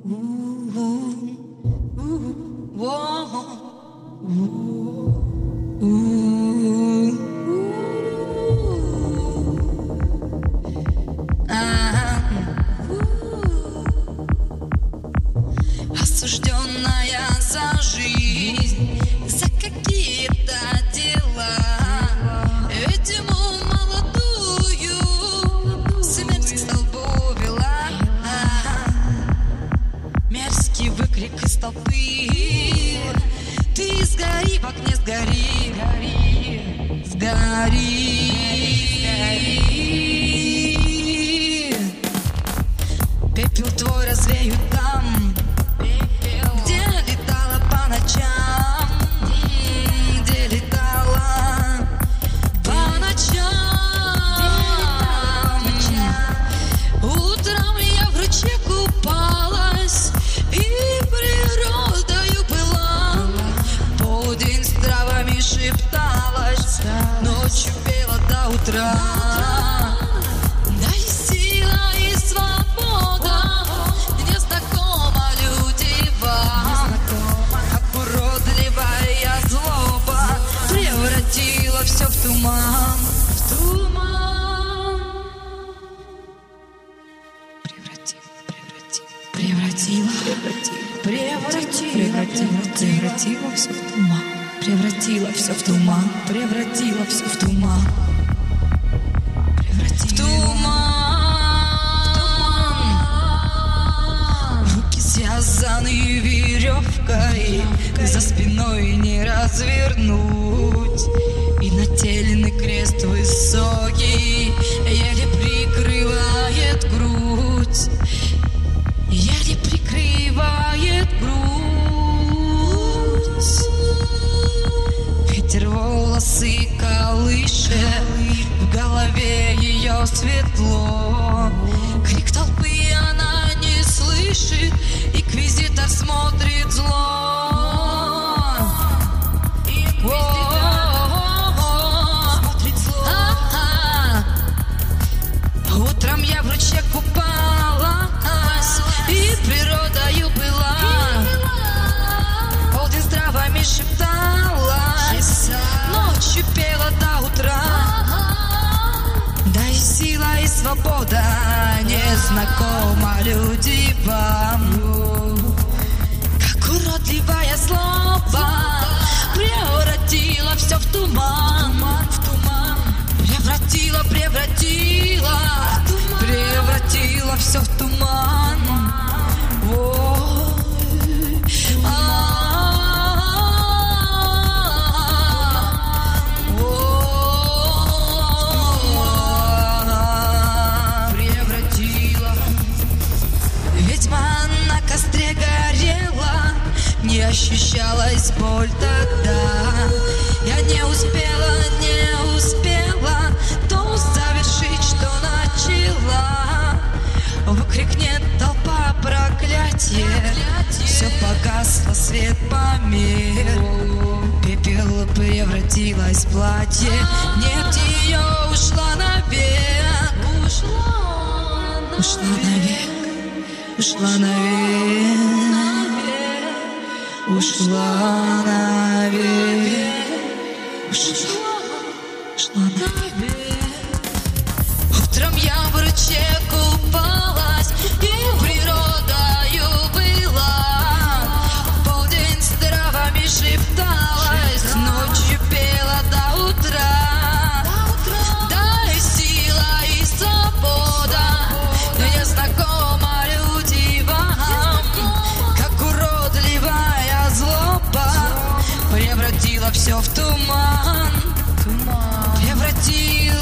Осужденная за жизнь, за какие-то дела, видимо, молодую смерть к столбу вела. Мерзкий выкрик из толпы: ты сгори, в огне сгори, сгори. Пепел твой развеют там, где летала по ночам, где летала по ночам. Утром я в ручье купалась и природою была, полдень с травами шепталась, ночью пела до утра. Все в туман, превратила все в туман, превратила все в туман, превратила все в туман, в туман. Руки связаны веревкой, за спиной не развернуть. И нательный крест высокий еле прикрывает грудь, еле прикрывает грудь. Ветер волосы колышет, в голове ее светло. Крик толпы она не слышит, инквизитор смотрит зло. Утром я в ручье купалась и природою была, полдень с травами шепталась, ночью пела до утра. Дай сила и свобода, незнакома люди вам, как уродливая злоба превратила все в туман, превратила все в туман. Превратила. Ведьма на костре горела, не ощущалась боль тогда. Я не успела то завершить, что начала. Выкрикнет толпа проклятие, все погасло, свет помер. Пепел превратилась в платье, нефть ее ушла навек. Ушла навек, ушла навек, ушла навек. Утром я в ручье купалась и природою была, полдень с травами шепталась, ночью пела до утра. Дай сила и свобода, незнакома люди вам, как уродливая злоба превратила все в туман, превратила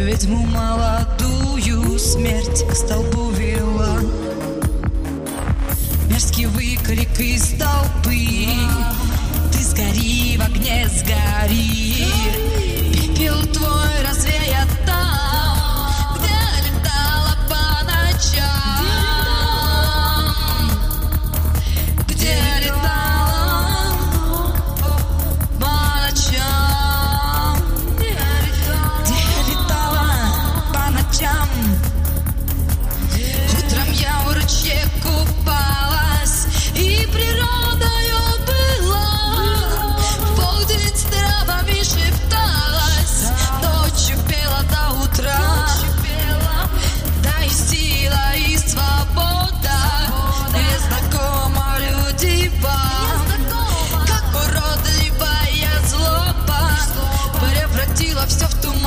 Ведьму молодую смерть к столбу вела. Мерзкий выкрик из толпы: ты сгори в огне, сгори. Пепел твой развеят там, где летала по ночам, где летала по ночам, где летала по ночам. Утром я в ручье купалась, и природою была. В полдень с травами шепталась, ночью пела до утра. Да и сила, и свобода незнакома людям, как уродливая злоба превратила все в туман.